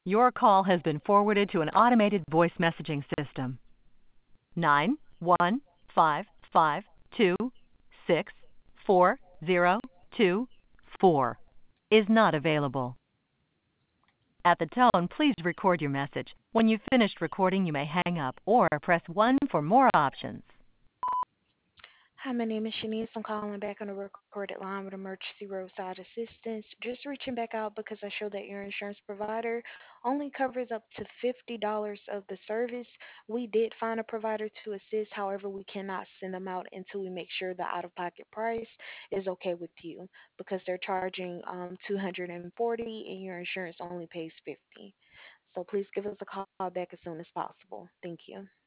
Your call has been forwarded to an automated voice messaging system. 915526402 is not available. At the tone, please record your message. When you've finished recording, you may hang up or press 1 for more options. Hi, my name is Shanice. I'm calling back on a recorded line with emergency roadside assistance. Just reaching back out because I show that your insurance provider only covers up to $50 of the service. We did find a provider to assist. However, we cannot send them out until we make sure the out-of-pocket price is okay with you because they're charging 240 and your insurance only pays 50. So please give us a call back as soon as possible. Thank you.